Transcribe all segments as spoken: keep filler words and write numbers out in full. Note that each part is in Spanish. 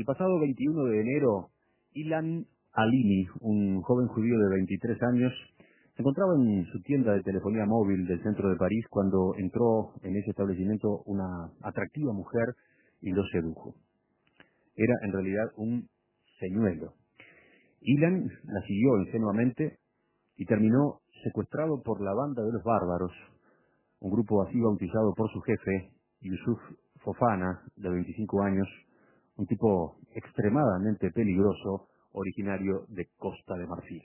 El pasado veintiuno de enero, Ilan Halimi, un joven judío de veintitrés años, se encontraba en su tienda de telefonía móvil del centro de París cuando entró en ese establecimiento una atractiva mujer y lo sedujo. Era en realidad un señuelo. Ilan la siguió ingenuamente y terminó secuestrado por la banda de los bárbaros, un grupo así bautizado por su jefe, Yusuf Fofana, de veinticinco años, un tipo extremadamente peligroso, originario de Costa de Marfil.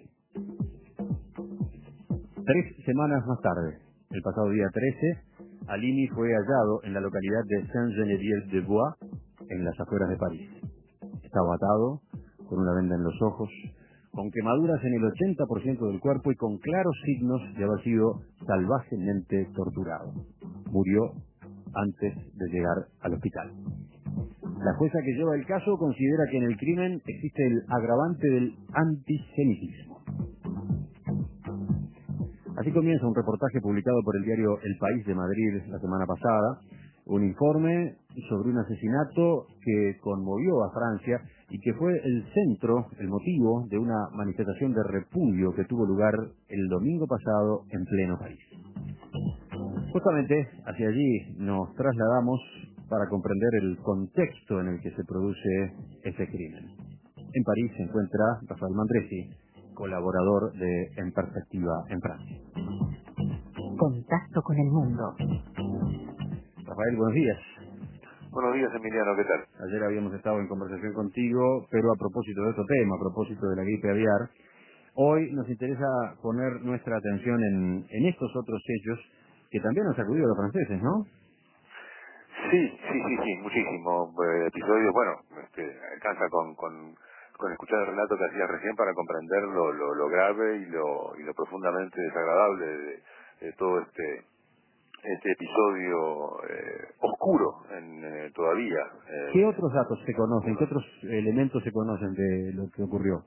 Tres semanas más tarde, el pasado día trece, Halimi fue hallado en la localidad de Saint-Geneviève-des-Bois, en las afueras de París. Estaba atado, con una venda en los ojos, con quemaduras en el ochenta por ciento del cuerpo y con claros signos de haber sido salvajemente torturado. Murió antes de llegar al hospital. La jueza que lleva el caso considera que en el crimen existe el agravante del antisemitismo. Así comienza un reportaje publicado por el diario El País de Madrid la semana pasada, un informe sobre un asesinato que conmovió a Francia y que fue el centro, el motivo de una manifestación de repudio que tuvo lugar el domingo pasado en pleno París. Justamente hacia allí nos trasladamos para comprender el contexto en el que se produce ese crimen. En París se encuentra Rafael Mandresi, colaborador de En Perspectiva en Francia. Contacto con el mundo. Rafael, buenos días. Buenos días, Emiliano, ¿qué tal? Ayer habíamos estado en conversación contigo, pero a propósito de otro tema, a propósito de la gripe aviar, hoy nos interesa poner nuestra atención en, en estos otros hechos que también han sacudido a los franceses, ¿no? Sí, sí, sí, sí, muchísimo. Eh, episodios, bueno, este, alcanza con, con, con escuchar el relato que hacías recién para comprender lo, lo, lo grave y lo, y lo profundamente desagradable de, de todo este este episodio eh, oscuro en, eh, todavía. Eh, ¿Qué otros datos se conocen? ¿Qué otros elementos se conocen de lo que ocurrió?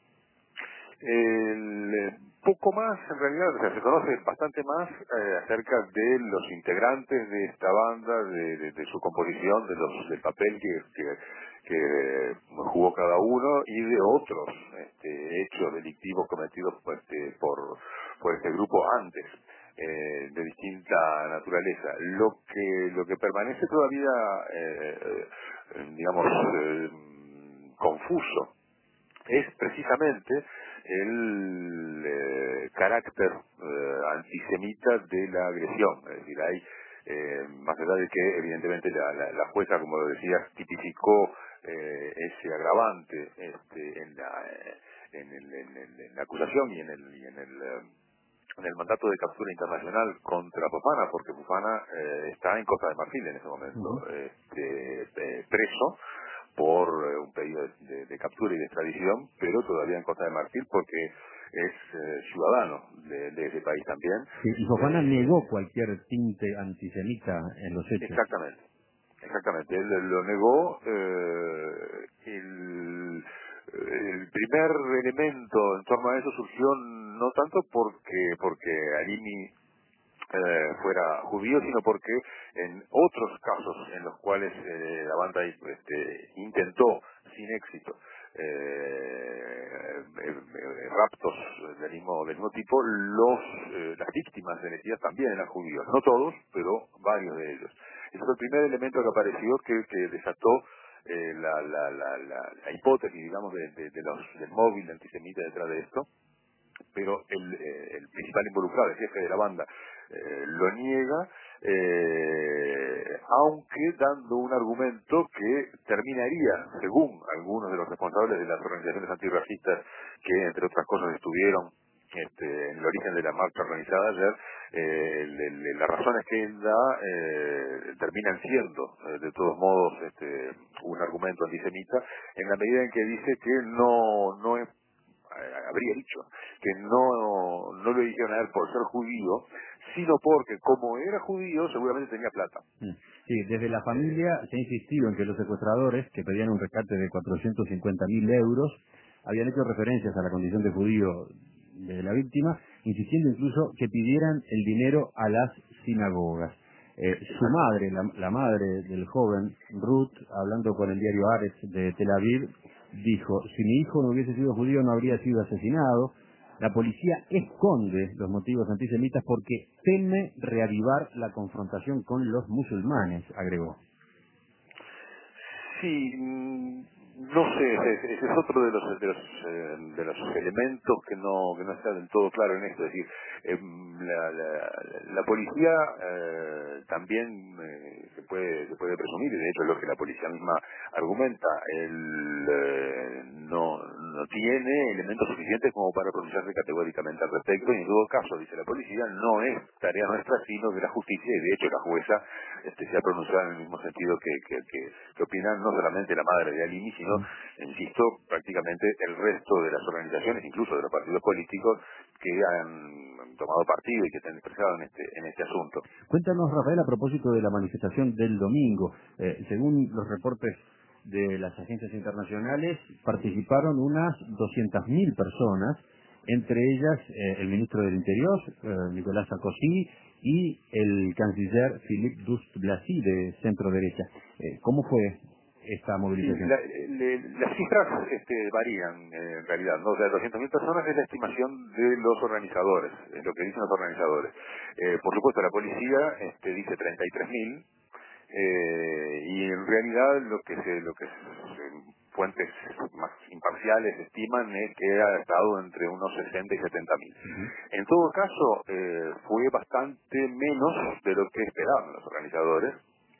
El, eh, poco más, en realidad, o sea, se conoce bastante más eh, acerca de los integrantes de esta banda, de, de, de su composición, de los del papel que, que, que jugó cada uno y de otros este, hechos delictivos cometidos pues, este, por, por este grupo antes. Eh, de distinta naturaleza. Lo que lo que permanece todavía, eh, eh, digamos, eh, confuso es precisamente el eh, carácter eh, antisemita de la agresión. Es decir, hay, eh, más allá de que evidentemente la, la, la jueza, como lo decías, tipificó eh, ese agravante este, en, la, en, el, en, el, en la acusación y en el, y en el eh, en el mandato de captura internacional contra Fofana, porque Fofana eh, está en Costa de Marfil en ese momento, Uh-huh. este, eh, preso por eh, un pedido de, de, de captura y de extradición, pero todavía en Costa de Marfil porque es eh, ciudadano de, de ese país también. Sí, y Fofana Eh, negó cualquier tinte antisemita en los hechos. exactamente, exactamente, él lo negó. Eh, el, el primer elemento en torno a eso surgió no tanto porque porque Halimi eh, fuera judío, sino porque en otros casos en los cuales eh, la banda este, intentó sin éxito eh, eh, eh, raptos del mismo, del mismo tipo, los eh, las víctimas elegidas también eran judíos, no todos, pero varios de ellos. Ese fue el primer elemento que apareció que, que desató eh, la, la, la, la, la hipótesis, digamos, de, de, de los, del móvil antisemita detrás de esto, pero el, eh, el principal involucrado, el jefe de la banda, eh, lo niega, eh, aunque dando un argumento que terminaría, según algunos de los responsables de las organizaciones antirracistas que, entre otras cosas, estuvieron este, en el origen de la marcha organizada ayer, eh, el, el, las razones que él da eh, terminan siendo, eh, de todos modos, este, un argumento antisemita, en la medida en que dice que no, no es habría dicho que no no lo dijeron a él por ser judío, sino porque como era judío seguramente tenía plata. Sí, desde la familia se ha insistido en que los secuestradores, que pedían un rescate de cuatrocientos cincuenta mil euros, habían hecho referencias a la condición de judío de la víctima, insistiendo incluso que pidieran el dinero a las sinagogas. Eh, su madre, la, la madre del joven, Ruth, hablando con el diario Haaretz de Tel Aviv, dijo: si mi hijo no hubiese sido judío no habría sido asesinado. La policía esconde los motivos antisemitas porque teme reavivar la confrontación con los musulmanes, agregó. Sí, mm, no sé, ese, ese es otro de los de los, eh, de los elementos que no que no está del todo claro en esto. Es decir, eh, la, la, la policía eh, también eh, se puede se puede presumir, y de hecho es lo que la policía misma argumenta, él eh, no no tiene elementos suficientes como para pronunciarse categóricamente al respecto, y en todo caso, dice la policía, no es tarea nuestra sino de la justicia, y de hecho la jueza este, se ha pronunciado en el mismo sentido que, que, que, que opinan no solamente la madre de Halimi, sino, insisto, prácticamente el resto de las organizaciones, incluso de los partidos políticos, que han tomado partido y que se han expresado en este, en este asunto. Cuéntanos, Rafael, a propósito de la manifestación del domingo. Eh, según los reportes de las agencias internacionales, participaron unas doscientas mil personas, entre ellas eh, el ministro del Interior, eh, Nicolás Sarkozy, y el canciller Philippe Douste-Blazy, de centro derecha. Eh, ¿Cómo fue esta movilización? Sí, la, le, las cifras este, varían eh, en realidad, ¿no? O sea, doscientas mil personas es la estimación de los organizadores, es lo que dicen los organizadores. Eh, por supuesto, la policía este, dice treinta y tres mil, eh, y en realidad lo que se, lo que se, fuentes más imparciales estiman es que ha estado entre unos sesenta y setenta mil. Uh-huh. En todo caso, eh, fue bastante menos de lo que esperaban los organizadores.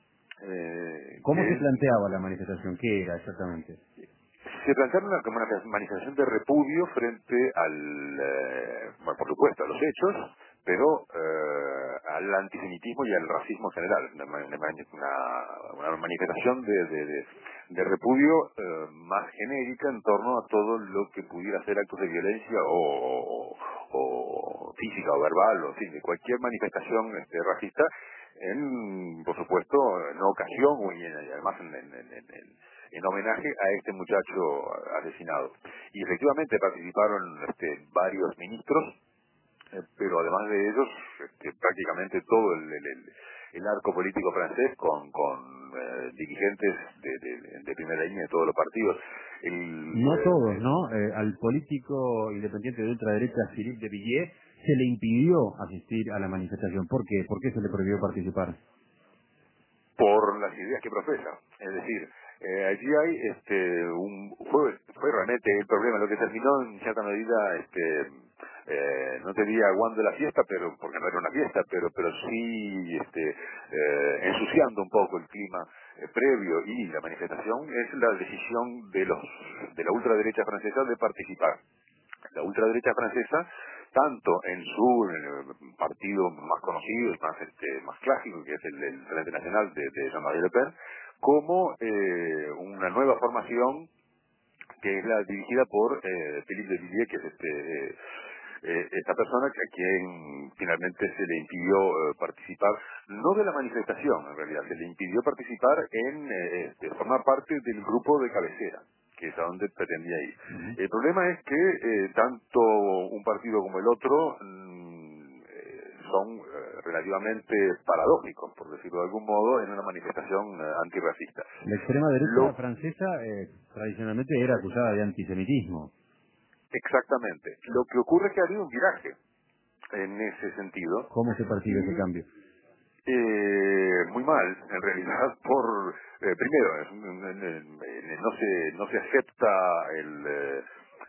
Eh, ¿Cómo se planteaba la manifestación? ¿Qué era exactamente? Se plantearon una, como una manifestación de repudio frente al, eh, bueno, por supuesto, a los hechos, pero eh, al antisemitismo y al racismo en general. Una, una, una manifestación de, de, de, de repudio eh, más genérica en torno a todo lo que pudiera ser actos de violencia o, o, o física o verbal, o en fin, de cualquier manifestación este, racista, en, por supuesto, en ocasión y, en, y además en, en, en, en, en homenaje a este muchacho asesinado. Y efectivamente participaron este, varios ministros, eh, pero además de ellos, este, prácticamente todo el, el, el, el arco político francés con, con eh, dirigentes de, de, de primera línea de todos los partidos. El, no eh, todos, ¿no? Eh, al político independiente de ultraderecha, Philippe de Villiers, se le impidió asistir a la manifestación. ¿Por qué? ¿Por qué se le prohibió participar? Por las ideas que profesa. Es decir, eh, allí hay este un fue, fue realmente el problema, lo que terminó en cierta medida este eh, no te diría aguando la fiesta, pero porque no era una fiesta, pero pero sí este eh, ensuciando un poco el clima eh, previo y la manifestación, es la decisión de los de la ultraderecha francesa de participar. La ultraderecha francesa, tanto en su eh, partido más conocido y más este, más clásico, que es el, el Frente Nacional de, de Jean-Marie Le Pen, como eh, una nueva formación que es la dirigida por eh, Philippe de Villiers, que es este eh, eh, esta persona que a quien finalmente se le impidió eh, participar, no de la manifestación en realidad, se le impidió participar en eh, este, formar parte del grupo de cabecera, que es a donde pretendía ir. Uh-huh. El problema es que eh, tanto un partido como el otro mmm, eh, son eh, relativamente paradójicos, por decirlo de algún modo, en una manifestación eh, antirracista. La extrema derecha Lo, francesa eh, tradicionalmente era acusada de antisemitismo. Exactamente. Lo que ocurre es que ha habido un viraje en ese sentido. ¿Cómo se percibe ese cambio? Eh, muy mal, en realidad, por eh, primero, es, no se no se acepta el eh,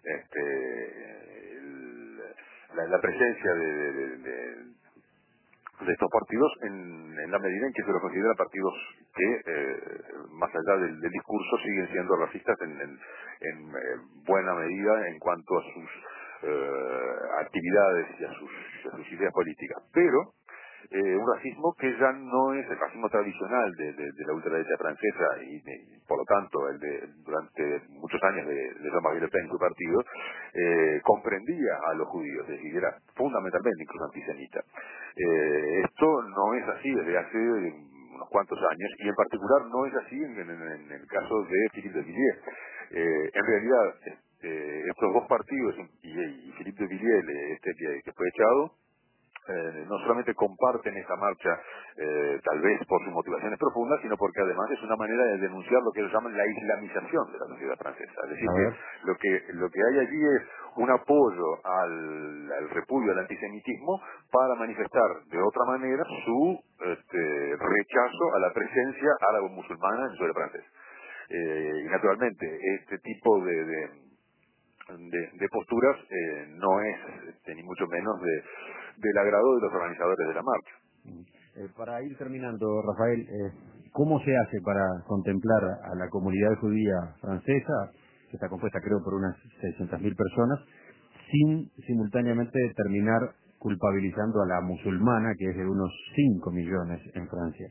este el, la, la presencia de, de, de, de de estos partidos en, en la medida en que se los considera partidos que, eh, más allá del, del discurso, siguen siendo racistas en, en, en eh, buena medida en cuanto a sus eh, actividades y a sus, a sus ideas políticas. Pero eh, un racismo que ya no es el racismo tradicional de, de, de la ultraderecha francesa y, y por lo tanto el de durante muchos años de, de Jean-Marie Le Pen, su partido, eh, comprendía a los judíos, es decir, era fundamentalmente incluso antisemita. Eh, esto no es así desde hace unos cuantos años, y en particular no es así en, en, en el caso de Philippe de Villiers. Eh, en realidad, este, estos dos partidos y, y Philippe de Villiers, este que, que fue echado, eh, no solamente comparten esa marcha, eh, tal vez por sus motivaciones profundas, sino porque además es una manera de denunciar lo que ellos llaman la islamización de la sociedad francesa. Es decir, que lo que lo que hay allí es un apoyo al, al repudio al antisemitismo para manifestar de otra manera su este, rechazo a la presencia árabe-musulmana en el suelo francés. Eh, y naturalmente, este tipo de, de, de, de posturas eh, no es, este, ni mucho menos, de, del agrado de los organizadores de la marcha. Eh, para ir terminando, Rafael, eh, ¿cómo se hace para contemplar a la comunidad judía francesa, que está compuesta creo por unas seiscientas mil personas, sin simultáneamente terminar culpabilizando a la musulmana, que es de unos cinco millones en Francia?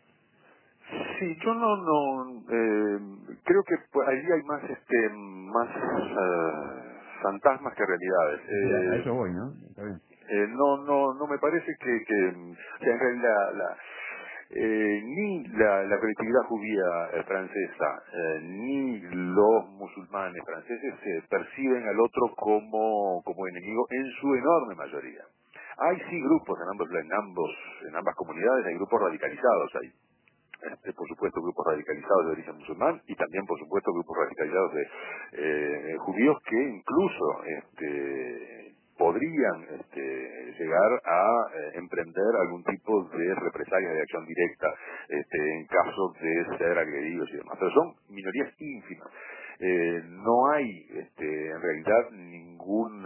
Sí, yo no, no, eh, creo que pues, allí hay más, este, más uh, fantasmas que realidades. Eh, a Eh, eso voy, ¿no? Está bien. eh, no, no, no me parece que, que, que en realidad la, eh, ni la, la colectividad judía eh, francesa eh, ni los musulmanes franceses eh, perciben al otro como, como enemigo en su enorme mayoría. Hay sí grupos en ambos, en ambos, en ambas comunidades, hay grupos radicalizados, hay Este, por supuesto grupos radicalizados de origen musulmán y también por supuesto grupos radicalizados de eh, judíos que incluso este, podrían este, llegar a eh, emprender algún tipo de represalia de acción directa este, en caso de ser agredidos y demás, pero son minorías ínfimas. Eh, no hay este, en realidad ningún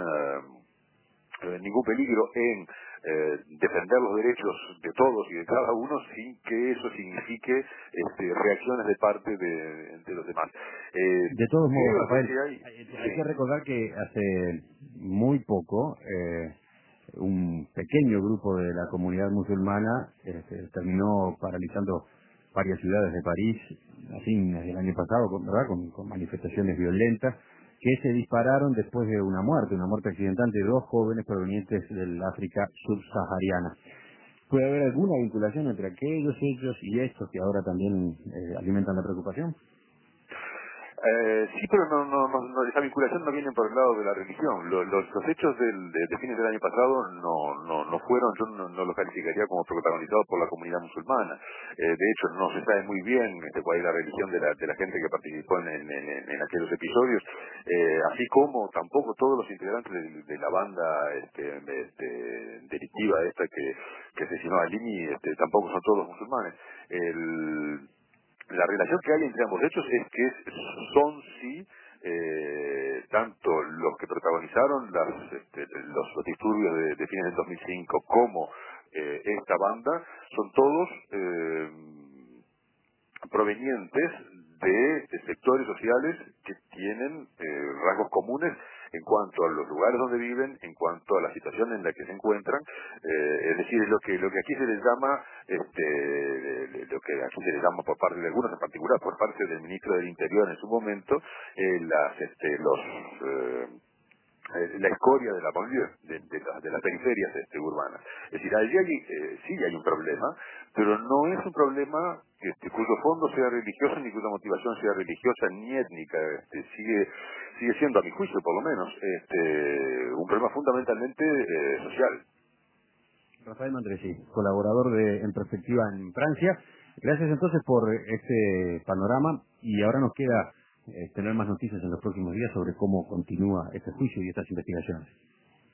eh, ningún peligro en eh, defender los derechos de todos y de cada uno sin que eso signifique este, reacciones de parte de, de los demás. Eh, De todos modos, creo Rafael, que hay, hay, sí. hay que recordar que hace muy poco eh, un pequeño grupo de la comunidad musulmana este, terminó paralizando varias ciudades de París a fines del año pasado, con, ¿verdad? Con, con manifestaciones violentas que se dispararon después de una muerte, una muerte accidental de dos jóvenes provenientes del África subsahariana. ¿Puede haber alguna vinculación entre aquellos hechos y estos que ahora también eh, alimentan la preocupación? Eh, sí, pero no, no, no, no, esa vinculación no viene por el lado de la religión. Lo- los, los hechos del, de, de fines del año pasado no, no, no fueron, yo no, no los calificaría como protagonizados por la comunidad musulmana. Eh, de hecho, no se sabe muy bien este, cuál es la religión de la, de la gente que participó en, en, en, en aquellos episodios, eh, así como tampoco todos los integrantes de, de la banda este, este, delictiva esta que, que asesinó a Lini, este, tampoco son todos musulmanes. El, La relación que hay entre ambos hechos es que son sí eh, tanto los que protagonizaron las, este, los, los disturbios de, de fines del dos mil cinco como eh, esta banda, son todos eh, provenientes de, de sectores sociales que tienen eh, rasgos comunes en cuanto a los lugares donde viven, en cuanto a la situación en la que se encuentran, eh, es decir, lo que lo que aquí se les llama, este, lo que aquí se les llama por parte de algunos, en particular por parte del ministro del Interior en su momento, eh, las, este, los eh, eh, la escoria de la banlieue, de, de, la- de las periferias este, urbanas. Es decir, allí hay, eh, sí hay un problema, pero no es un problema este, cuyo fondo sea religioso ni cuya motivación sea religiosa ni étnica. Este, sigue sigue siendo, a mi juicio por lo menos, este, un problema fundamentalmente eh, social. Rafael Mandresi, colaborador de En Perspectiva en Francia. Gracias entonces por este panorama y ahora nos queda eh, tener más noticias en los próximos días sobre cómo continúa este juicio y estas investigaciones.